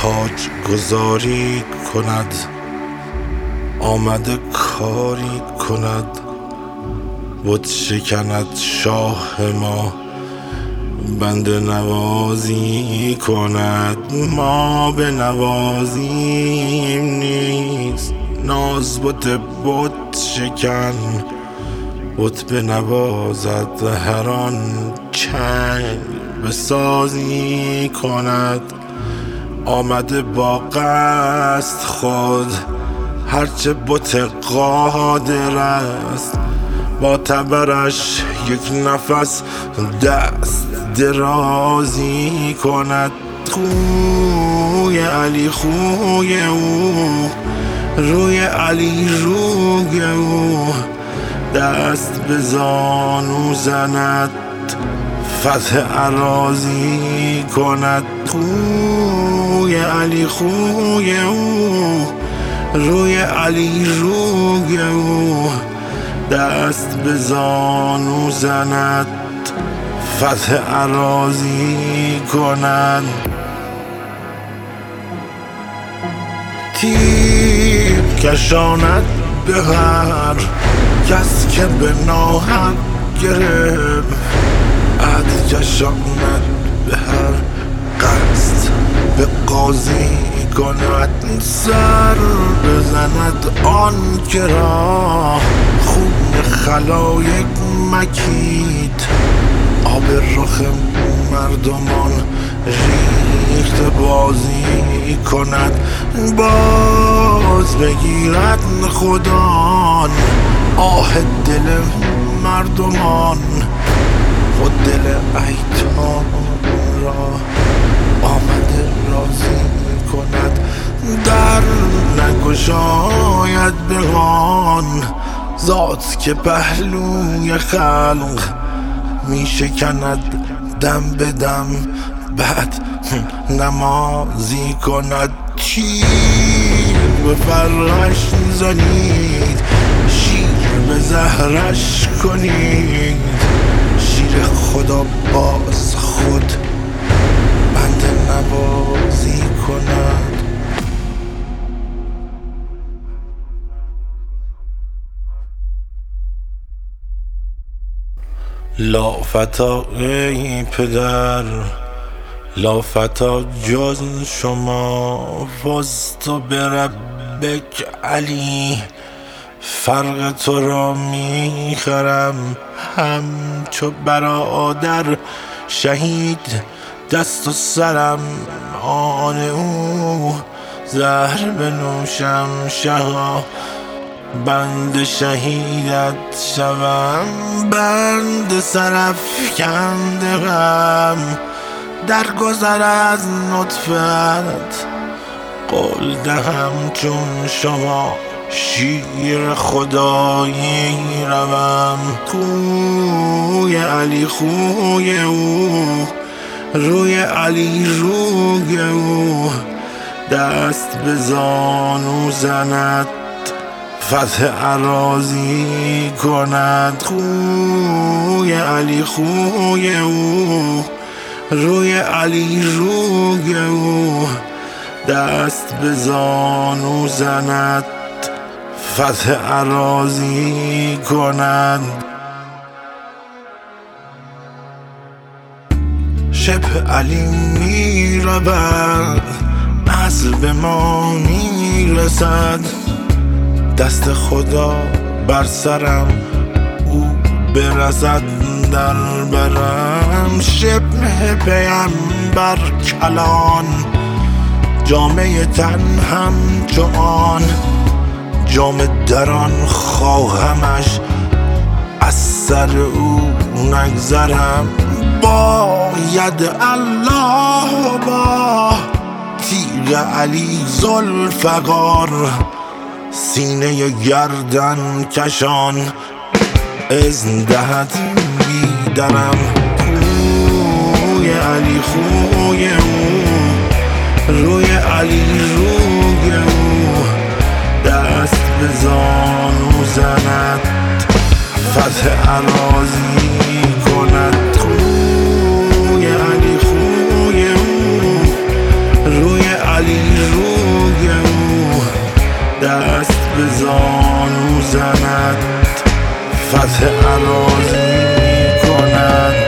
تاج گذاری کند، آمده کاری کند، بت شکند شاه ما، بنده نوازی کند. ما به نوازیم نیست، ناز بت شکن، بت بنوازد هر آن چنگ بسازی کند. آمده با قصد خود، هرچه بت قادر است، با تبرش یک نفس دست درازی کند. خوی علی خوی او، روی علی روی او، دست به زانو زند، فتح اراضی کند. خوی علی خوی او، روی علی روی او، دست به زانو زند، فتح اراضی کند. تیر کشاند به هر کس که به ناحق گرفت، عهد کشاند به هر قصد به قاضی کند. سر بزند آن که را خون خلایق مکید، آب رخ مردمان ریخت بازی کند. باز بگیرد خدان آه دل مردمان، خود دل ایتام را آمده راضی کند. در نگشاید به آن ذات که پهلوی خلق می شکند دم به دم، بعد نمازی کند. تیر به فرش زنید، شیر به زهرش کنید، شیر خدا باز خود بنده نوازی کند. لافتا ای پدر، لافتا جز شما، فزت بربک علی، فرق تو را میخرم همچو برادر شهید. دست و سرم آن او، زهر بنوشم شها، بند شهیدت شوم، بند سرافکنده غم. در گذر از نطفت قول دهم چون شما، شیر خدایی روم. خوی علی خوی او، روی علی روی او، دست به زانو زند، فتح اراضی کند. خوی علی خوی او، روی علی روی او، دست به زانو زند، فتح اراضی کند. شبه علی می رود، عصر به ما می رسد، دست خدا بر سرم او برسد در برم. شبه پیمبر کلان، جامعه تن همچو آن، جام دران خواهمش از سر او نگذرم. باید الله با تیغ علی ذوالفقار، سینه گردن کشان اذن دهد بیدرم. خوی علی خوی او، روی علی روی او، دست به زانو زند، فتح اراضی کند. خوی علی خوی او، روی علی دست به زانو زند فتح اراضی می کند